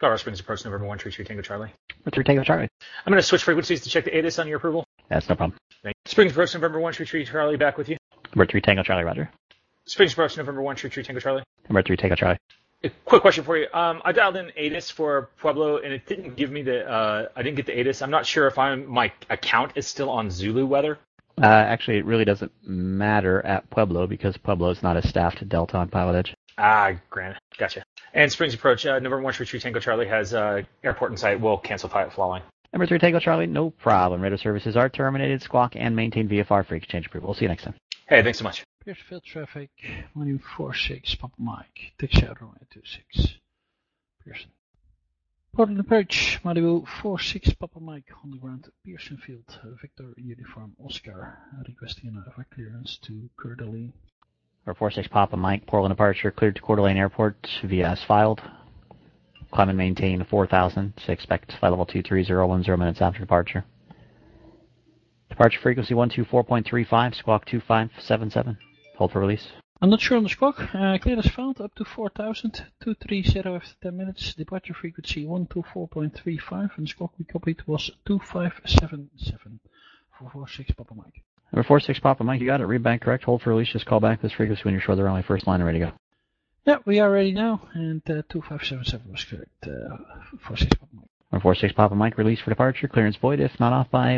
Colorado Springs approach November 1 Tree Tango Charlie. Or 3 Tango Charlie. I'm going to switch frequencies to check the ATIS on your approval. That's no problem. Thank you. Springs approach November 1 Tree Charlie, back with you. Number 3 Tango Charlie, roger. Springs approach November 1 Tree Tango Charlie. Number 3 Tango Charlie. A quick question for you. I dialed in ATIS for Pueblo, and it didn't give me the. I didn't get the ATIS. I'm not sure if my account is still on Zulu weather. Actually, it really doesn't matter at Pueblo because Pueblo is not a staffed Delta on Pilot Edge. Granted. Gotcha. And Springs approach November 1 Tree Tango Charlie has airport in sight. We'll cancel following. Number 3 Tango Charlie, no problem. Radio services are terminated. Squawk and maintain VFR for exchange approval. We'll see you next time. Hey, thanks so much. Piercefield traffic, Malibu 46, Papa Mike, taxi out runway 26, Pearson. Portland approach, Malibu 46, Papa Mike, on the ground, Pearson Field, Victor Uniform Oscar, requesting an AVA clearance to Coeur d'Alene. Number 46 Papa Mike, Portland departure, cleared to Coeur d'Alene Airport, via as filed. Climb and maintain 4,000, so expect flight level 230, 10 minutes after departure. Departure frequency 124.35, squawk 2577. Hold for release. I'm not sure on the squawk. Clear as found up to 4,000, 230 after 10 minutes. Departure frequency 124.35 and squawk we copied was 2577 for 46 Papa Mike. Number 46 Papa Mike, you got it. Read back correct. Hold for release. Just call back this frequency when you're sure they're on my first line and ready to go. Yeah, we are ready now, and 2577 was correct. 46 Papa Mike. 146 Papa Mike, release for departure. Clearance void if not off by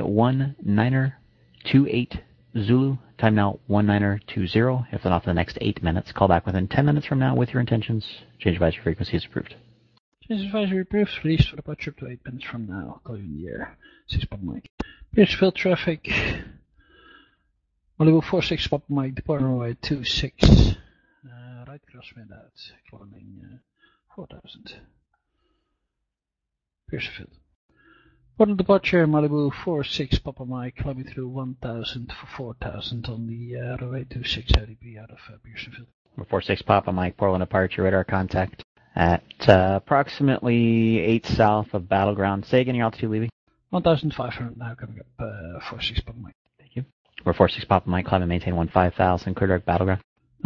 1928 Zulu. Time now 1920. If not off for the next 8 minutes, call back within 10 minutes from now with your intentions. Change advisory frequency is approved. Change advisory approved. Release for departure up to 8 minutes from now. Call you in the air. 6 Papa Mike. Piercefield traffic. Malibu 46 Papa Mike. Departure runway 26. Right crosswind out. Climbing 4,000. Piercefield. Portland departure, Malibu 46 Papa Mike, climbing through 1,000 for 4,000 on the runway 26 ODP out of Piercefield. 46 Papa Mike, Portland departure, radar contact at approximately 8 south of Battleground. Say again your altitude, Levy. 1,500 now coming up, 46 Papa Mike. Thank you. We're 46 Papa Mike, climb and maintain 15,000, clear direct Battleground.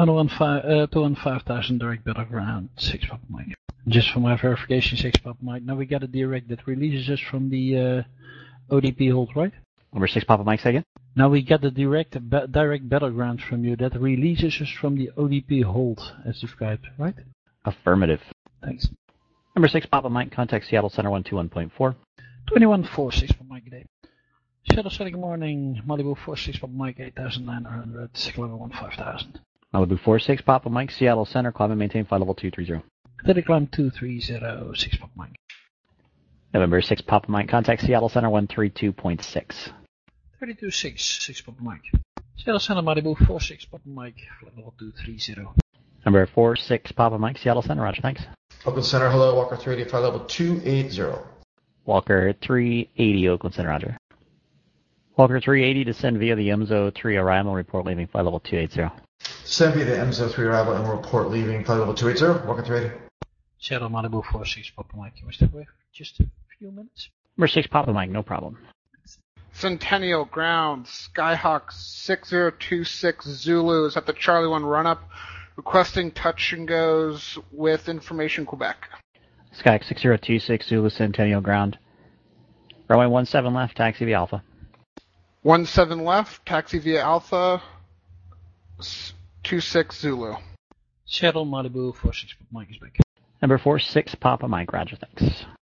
215,000 direct Battleground, 6 Papa Mike. Just for my verification, 6 Papa Mike. Now we got a direct that releases us from the ODP hold, right? Number 6 Papa Mike, say again. Now we get the direct Battleground from you that releases us from the ODP hold as described, right? Affirmative. Thanks. Number 6 Papa Mike, contact Seattle Center 121.4. 2146 Papa Mike, good day. Shuttle Saturday morning, Malibu 46 Papa Mike, 8,900, climb 15,000. Malibu 46 Papa Mike, Seattle Center, climb and maintain flight level 230. Steady climb 230, 6 Papa Mike. November 6 Papa Mike, contact Seattle Center 132.6. 32.6, 6 Papa Mike. Seattle Center, Malibu 46 Papa Mike, flight level 230. Number 46 Papa Mike, Seattle Center, roger, thanks. Oakland Center, hello, Walker 380, flight level 280. Walker 380, Oakland Center, roger. Walker 380, descend via the MZO 3 arrival, report leaving flight level 280. Send via the MZO 3 arrival and report leaving flight level 280, Walker 380. Seattle Malibu 46 Papa Mike, can we step away for just a few minutes? Number 6 Papa Mike, no problem. Centennial Ground, Skyhawk 6026 Zulu is at the Charlie 1 run-up, requesting touch and goes with information Quebec. Skyhawk 6026 Zulu, Centennial Ground. Runway 17 left, taxi via Alpha. 17 left, taxi via Alpha, 26 Zulu. Seattle Malibu 46 Papa Mike is back. Number 46 Papa Mike, roger, thanks.